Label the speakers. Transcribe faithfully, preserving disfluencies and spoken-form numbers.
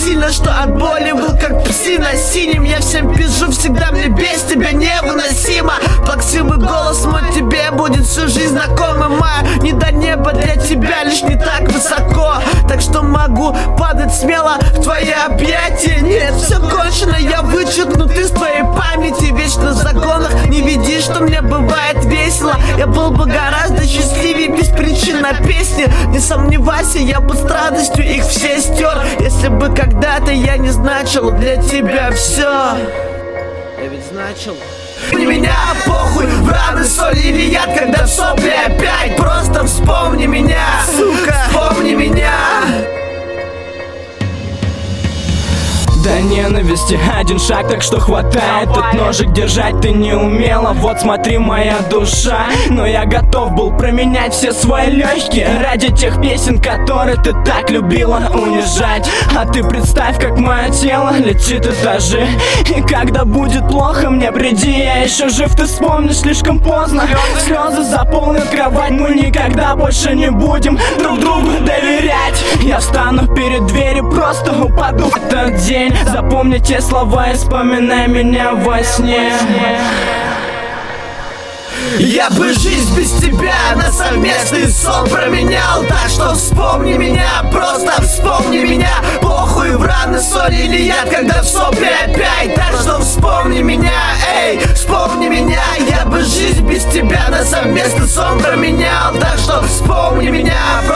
Speaker 1: сильно, что от боли был как псина синим. Я всем пишу, всегда мне без тебя невыносимо. Плаксивый голос мой тебе будет всю жизнь знакомым. Моя не до неба для тебя лишь не так высоко. Так что могу падать смело в твои объятия. Нет, все кончено, я вычеркнут из твоей памяти. Вечно в загонах, не видишь, что мне бывает весело. Я был бы гораздо счастливее без причин на песне. Не сомневайся, я бы с радостью их все стер, если бы когда-то я не значил для тебя все. Я ведь значил. Не меня, похуй, в раны соль или яд, когда в сопли опять. Просто вспомни меня, сука, вспомни меня.
Speaker 2: До ненависти один шаг, так что хватай этот ножик, держать ты не умела. Вот смотри, моя душа. Но я готов был променять все свои легкие ради тех песен, которые ты так любила унижать. А ты представь, как мое тело летит этажи. И когда будет плохо, мне приди, я еще жив, ты вспомнишь слишком поздно. Слезы заполнят кровать, мы никогда больше не будем друг другу доверять. Я встану перед дверью, просто упаду в этот день. Запомни те слова и вспоминай меня во сне.
Speaker 1: Я бы жизнь без тебя на совместный сон променял. Так что вспомни меня, просто вспомни меня. Похуй, в раны соль или яд, когда в сопли опять. Так что вспомни меня, эй, вспомни меня. Я бы жизнь без тебя на совместный сон променял. Так что вспомни меня,